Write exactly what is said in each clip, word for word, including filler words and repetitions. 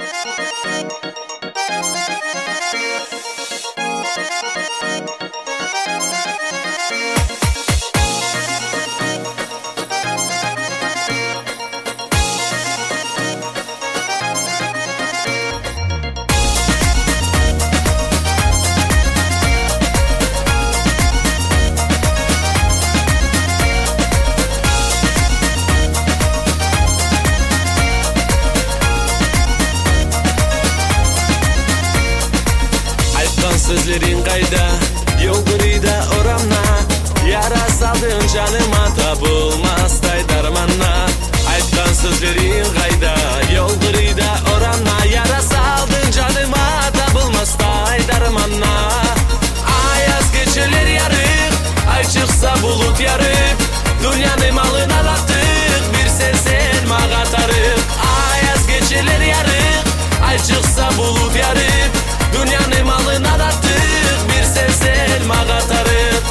Sözlerin kayda, yol kırıyda oramna. Yara saldın canıma, tapılmaz tay darmanla. Aytkan sözlerin kayda, yol kırıyda oramna. Yara saldın canıma, tapılmaz tay darmanla. Ayaz geceler yarık, ay çıksa bulut yarık. Dünyanın malına baktık, bir sen sen mağa tarık. Ayaz geceler yarık, ay çıksa bulut yarık. Dünyanın malına dattık, bir sesel mağa tarık.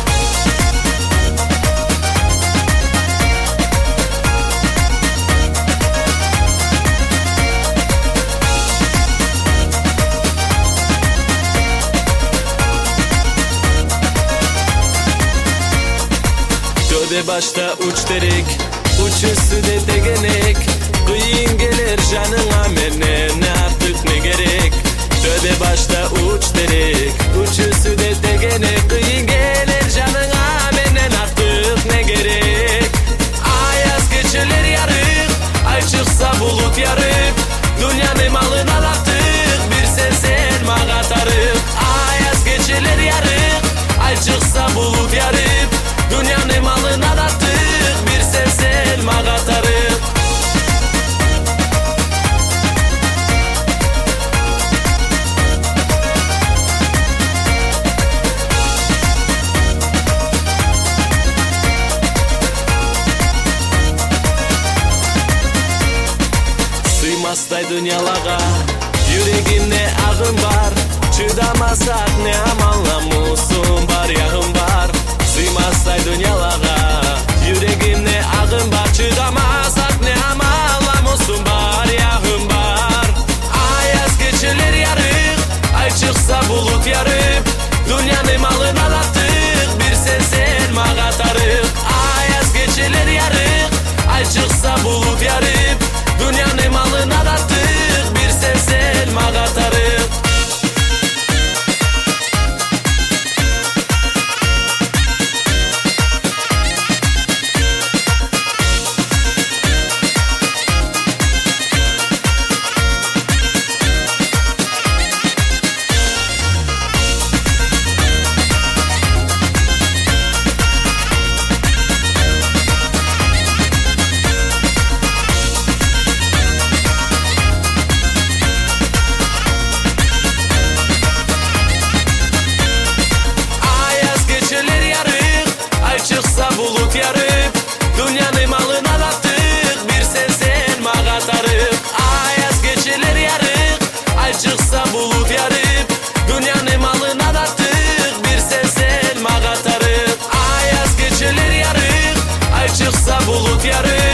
Töbe başta uç derik, uç üstüde degenek. Kıyın gelir canına menen, artık ne gerek? Töbe başta uç derik, uç üstüde degenek. Kıyın gelir canına menen, artık ne gerek? Ayaz geceler yarık, ay çıksa bulut yarık. Dünyanın malına baktık, bir sen sen mağa tarık. Ayaz geceler yarık, ay çıksa bulut yarık. Dünyanın malına baktık, bir sen sen mağa tarık. Sığmazday dünyalara, yüreğimde ağım var. Çıdamasak ne amanlamışsın, var yağım var. Sığmazday dünyalara, yüreğimde ağım var. Çıdamasak ne amanlamışsın, var yağım var. Ayaz geceler yarık, ay çıksa bulut yarık. Dünyanın malına baktık, bir sen sen mağa tarık. Ayaz geceler yarık, ay çıksa bulut yarık. Dünyanın malına dattık, bir sesel mağa tarık. Çıksa bulut yarıp, dünyanın malına baktık, bir sen sen mağa tarık. Ayaz geceler yarık, ay çıksa bulut yarıp. Dünyanın malına baktık, bir sen sen mağa tarık. Ayaz geceler yarık, ay çıksa bulut yarıp.